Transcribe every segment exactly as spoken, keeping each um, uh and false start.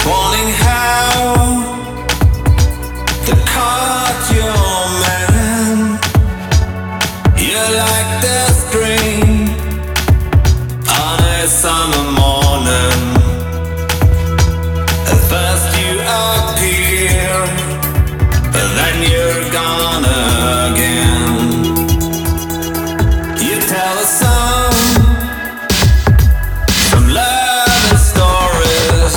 Wanting how the caught your man. You're like the spring on a summer morning. At first you appear, but then you're gone again. You tell us some, some love and stories.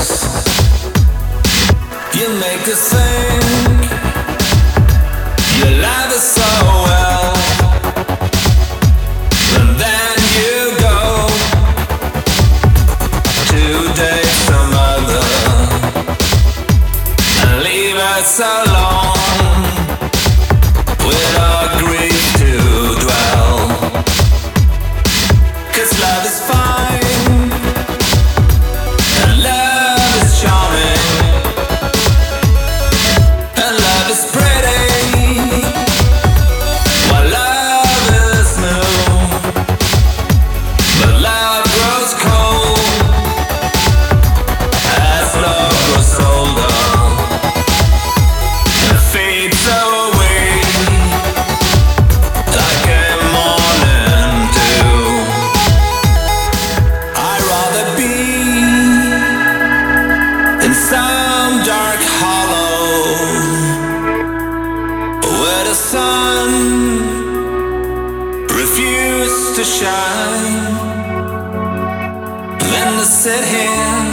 You make us think you love us so well, and then you go to date some other and leave us alone with our grief to dwell. 'Cause love is fine and love is charming and love is pretty, while love is new. But love grows cold as love grows older and fades away like a morning dew. I'd rather be in some dark hollow where the sun refused to shine than to sit here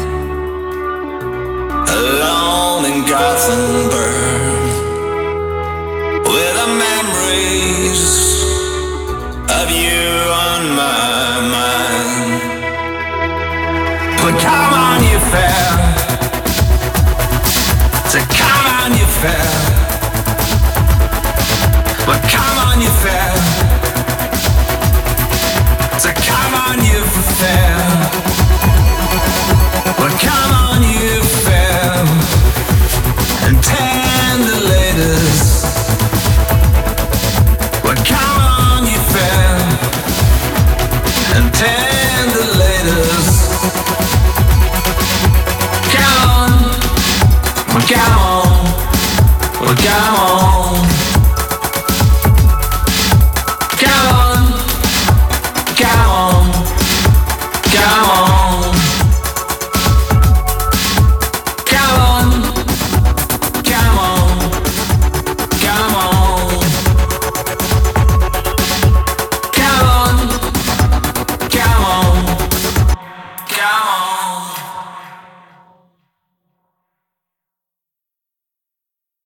alone in Gothenburg with the memories of you on my mind. But come on, you fair, so come on, you fair. But come on, you fair, so come on, you fair. But come on, you fair, and tender ladies. But come on, you fair, and tender ladies. Come on, come on.